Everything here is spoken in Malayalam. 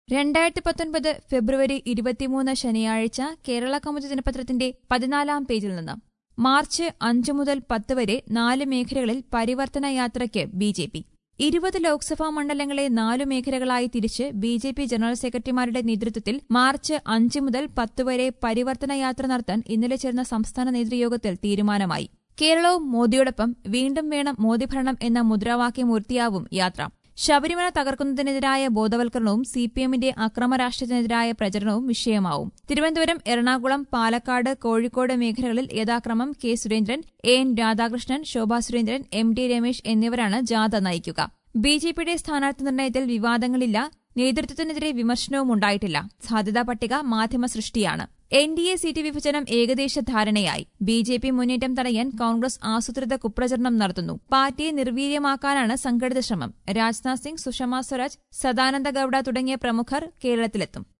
2019 ഫെബ്രുവരി 23 ശനിയാഴ്ച കേരള കൗമുദി ദിനപത്രത്തിന്റെ 14 പേജിൽ നിന്ന് മാർച്ച് 5 മുതൽ 10 വരെ 4 മേഖലകളിൽ പരിവർത്തന യാത്രയ്ക്ക് ബിജെപി 20 ലോക്സഭാ മണ്ഡലങ്ങളെ 4 മേഖലകളായി തിരിച്ച് ബിജെപി ജനറൽ സെക്രട്ടറിമാരുടെ നേതൃത്വത്തിൽ മാർച്ച് 5 മുതൽ 10 വരെ പരിവർത്തന യാത്ര നടത്താൻ ഇന്നലെ ചേർന്ന സംസ്ഥാന നേതൃയോഗത്തിൽ തീരുമാനമായി. കേരളവും മോദിയോടൊപ്പം വീണ്ടും വേണം മോദി ഭരണം എന്ന മുദ്രാവാക്യമൂർത്തിയാവും യാത്ര. ശബരിമല തകർക്കുന്നതിനെതിരായ ബോധവൽക്കരണവും സിപിഎമ്മിന്റെ അക്രമരാഷ്ട്രീയത്തിനെതിരായ പ്രചരണവും വിഷയമാവും. തിരുവനന്തപുരം, എറണാകുളം, പാലക്കാട്, കോഴിക്കോട് മേഖലകളിൽ യഥാക്രമം K Surendran, N Radhakrishnan, Shobha Surendran, M T. Ramesh എന്നിവരാണ് ജാഥ നയിക്കുക. ബിജെപിയുടെ സ്ഥാനാർത്ഥി നിർണയത്തിൽ വിവാദങ്ങളില്ല. നേതൃത്വത്തിനെതിരെ വിമർശനവും ഉണ്ടായിട്ടില്ല. സാധ്യതാ പട്ടിക മാധ്യമ സൃഷ്ടിയാണ്. എൻഡിഎ സീറ്റ് വിഭജനം ഏകദേശ ധാരണയായി. ബിജെപി മുന്നേറ്റം തടയാൻ കോൺഗ്രസ് ആസൂത്രിത കുപ്രചരണം നടത്തുന്നു. പാർട്ടിയെ നിർവീര്യമാക്കാനാണ് സംഘടിത ശ്രമം. രാജ്നാഥ് സിംഗ്, സുഷമ സ്വരാജ്, സദാനന്ദ ഗൌഡ തുടങ്ങിയ പ്രമുഖർ കേരളത്തിലെത്തും.